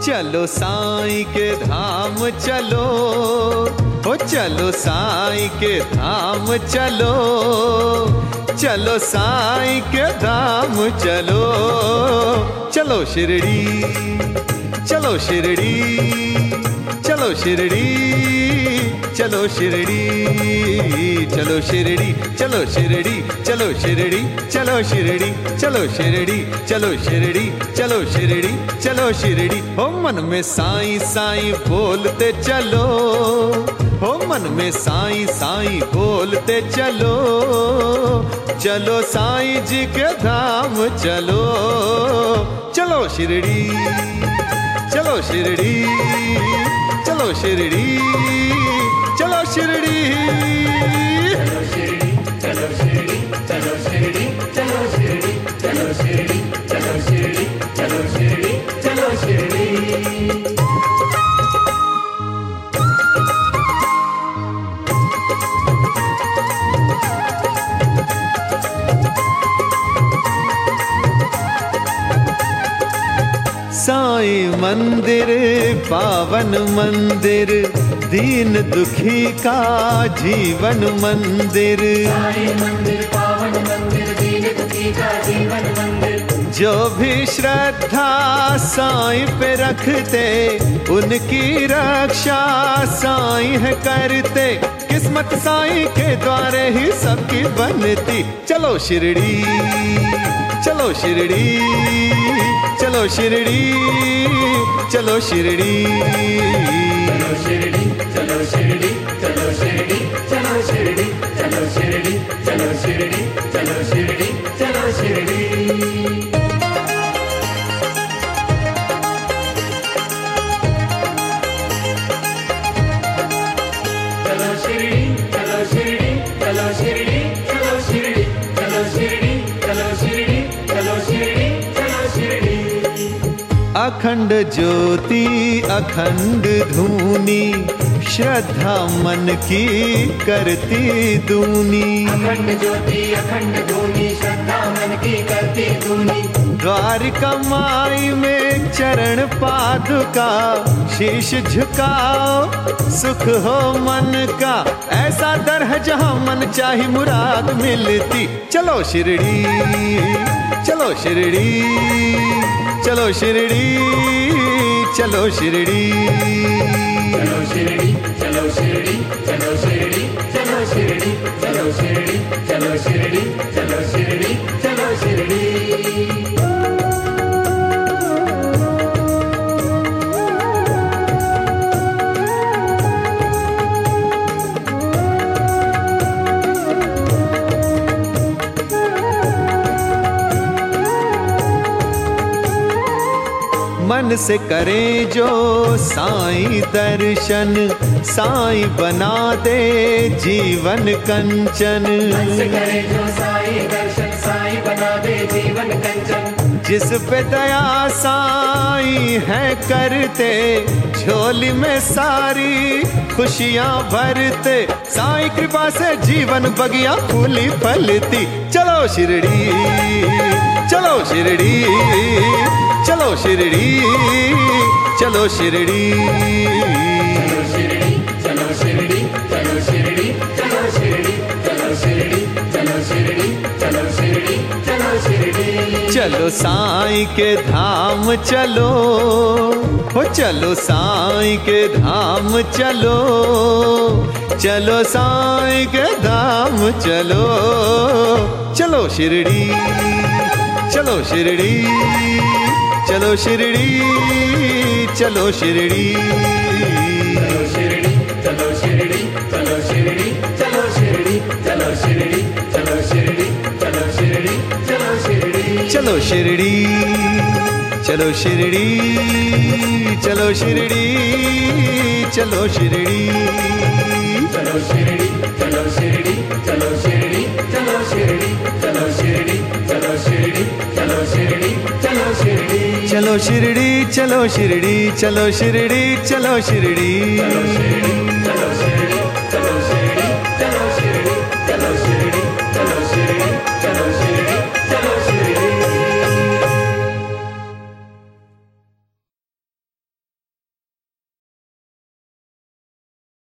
चलो साईं के धाम चलो, हो चलो साईं के धाम चलो, चलो साईं के धाम चलो। चलो शिरडी, चलो शिरडी, चलो शिरडी, चलो शिरडी, चलो शिरडी, चलो शिरडी, चलो शिरडी, चलो शिरडी, चलो शिरडी, चलो शिरडी, चलो शिरडी, चलो शिरडी। हो मन में साईं साईं बोलते चलो, हो मन में साईं साईं बोलते चलो, चलो साईं जी के धाम चलो। चलो शिरडी, चलो शिरडी, चलो शिरडी, चलो शिरडी, चलो शिरडी, चलो शिरडी, चलो शिरडी, चलो शिरडी, चलो शिरडी, चलो शिरडी, चलो शिरडी, चलो शिरडी। साईं मंदिर पावन मंदिर, दीन दुखी का जीवन मंदिर। साईं मंदिर पावन मंदिर, दीन दुखी का जीवन मंदिर। जो भी श्रद्धा साईं पे रखते, उनकी रक्षा साईं है करते। किस्मत साईं के द्वारे ही सबकी बनती। चलो शिरडी, चलो शिरडी, चलो शिरडी, चलो शिरडी, चलो शिरडी, चलो शिरडी, चलो शिरडी, चलो शिरडी, चलो शिरडी, चलो शिरडी, चलो शिरडी, चलो शिरडी। चलो शिरडी, चलो शिरडी, चलो शिरडी, चलो शिरडी, चलो शिरडी, चलो शिरडी, चलो शिरडी, चलो शिरडी। अखंड ज्योति अखंड धूनी, श्रद्धा मन की करती दूनी। अखंड ज्योति अखंड धूनी, श्रद्धा मन की करती दूनी। द्वारिका माई में चरण पादुका, शीश झुकाओ सुख हो मन का। ऐसा दर है जहाँ मन चाही मुराद मिलती। चलो शिरडी, चलो शिरडी, चलो शिरडी, चलो शिरडी, चलो शिरडी, चलो शिरडी, चलो शिरडी, चलो शिरडी, चलो शिरडी, चलो शिरडी, चलो शिरडी, चलो शिरडी। मन से करें जो साईं दर्शन, साईं बना दे जीवन कंचन। मन से करे जो साईं दर्शन, साईं बना दे जीवन कंचन। जिस पे दया साईं है करते, झोली में सारी खुशियाँ भरते। साईं कृपा से जीवन बगिया फूली फलती। चलो शिरडी, चलो शिरडी, चलो शिरडी, चलो शिरडी, चलो शिरडी, चलो शिरडी, चलो शिरडी, चलो शिरडी, चलो शिरडी, चलो शिरडी, चलो शिरडी, चलो शिरडी। चलो साईं के धाम चलो, हो चलो साईं के धाम चलो, चलो साईं के धाम चलो। चलो शिरडी, चलो शिरडी, चलो शिरडी, चलो शिरडी, चलो शिरडी, चलो शिरडी, चलो शिरडी, चलो शिरडी, चलो शिरडी, चलो शिरडी, चलो शिरडी, चलो शिरडी। चलो शिरडी, चलो शिरडी, चलो शिरडी, चलो शिरडी, चलो शिरडी, चलो शिरडी, चलो शिरडी, चलो शिरडी, चलो शिरडी, चलो शिरडी, चलो शिरडी, चलो शिरडी। चलो शिरडी, चलो शिरडी, चलो शिरडी, चलो शिरडी, चलो शिरडी।